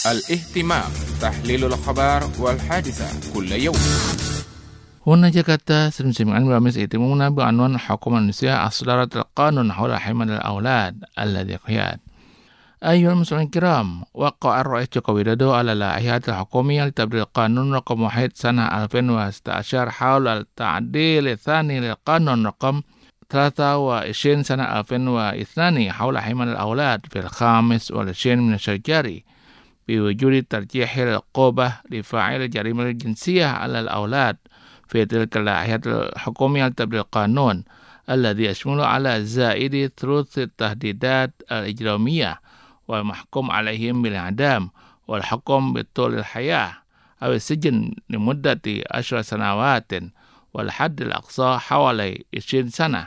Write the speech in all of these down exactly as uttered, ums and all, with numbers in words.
الاهتمام تحليل الأخبار والحادثة كل يوم. هنا جاكرتا سمسمين برامج اهتمامنا بعنوان الحكومة النسائية أصدرت القانون حول حماية الأولاد الذي قياد. أيها المسلمين الكرام، وقع الرئيس جوكو ويدودو على لائحة الحكومية لتبديل القانون رقم واحد سنة ألفين وستة عشر حول التعديل الثاني للقانون رقم ثلاثة وعشرين سنة ألفين واثنين حول حماية الأولاد في الخامس والعشرين من الشهر الجاري، بوجود ترجيح العقوبة لفاعل الجريمة الجنسية على الأولاد في تلك اللائحة الحكومية لتبديل القانون الذي يشمل على زائد ثلث التهديدات الإجرامية والمحكوم عليهم بالإعدام والحكم بطول الحياة أو السجن لمدة عشر سنوات والحد الأقصى حوالي عشرين سنة.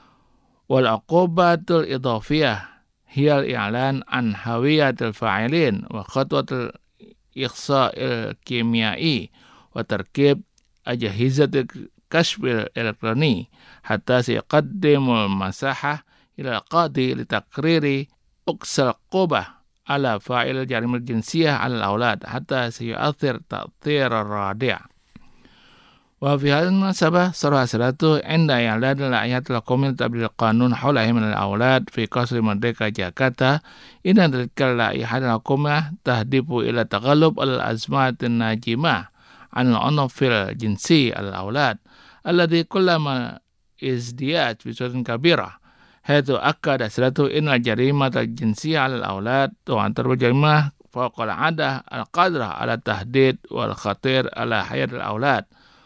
والعقوبة الإضافية هي الإعلان عن هوية الفاعلين وخطوة الإخصاء الكيميائي وتركيب أجهزة الكشف الإلكتروني حتى سيقدم المساحة إلى القاضي لتقرير أقصى العقوبة على فاعل الجريمة الجنسية على الأولاد حتى سيؤثر تأثير الرادع. وفي هذه المناسبة صرح سيادته عند إعلان لائحة الحكومية لتبديل القانون حول حماية الأولاد في قصر مردeka جاكرتا إن تلك اللائحة الحكومية تهدف إلى التغلب على الأزمات الناجمة عن العنف الجنسي على الأولاد الذي كلما ازدياد بصورة كبيرة، حيث أكد سيادته إن الجريمة الجنسية على الأولاد تعتبر جريمة فوق العادة القادرة على التهديد والخطير على حياة الأولاد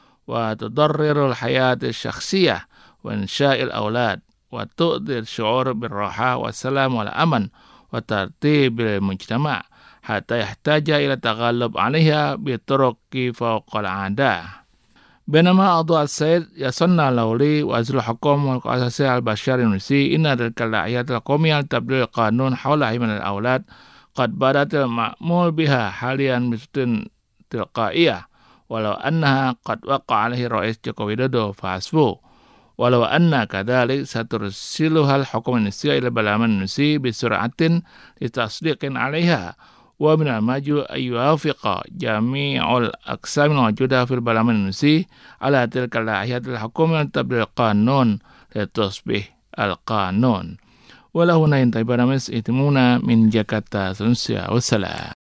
وتضرر الحياة الشخصية وإنشاء الأولاد وتؤذي الشعور بالراحة والسلام والأمن وترتيب المجتمع حتى يحتاج إلى التغلب عليها بطرق فوق العادة. بينما أضاء السيد يسنى لولي وزير الحكومة والحقوق الأساسية البشر النسي إن تلك اللائحة الحكومية لتبديل القانون حول حماية الأولاد قد بدأت المأمول بها حاليا بصورة تلقائية، ولو أنها قد وقع عليه الرئيس جوكو ويدودو فحسبه، ولو أن كذلك سترسلها الحكومة النسائية إلى البرلمان النسي بسرعة لتصديق عليها، ومن المجهول أن يوافق جميع الأقسام الموجودة في البرلمان النسي على تلك اللائحة الحكومية لتبديل القانون لتصبح القانون. وله هنا ينتهي برنامج اهتمامنا من جاكرتا. والسلام.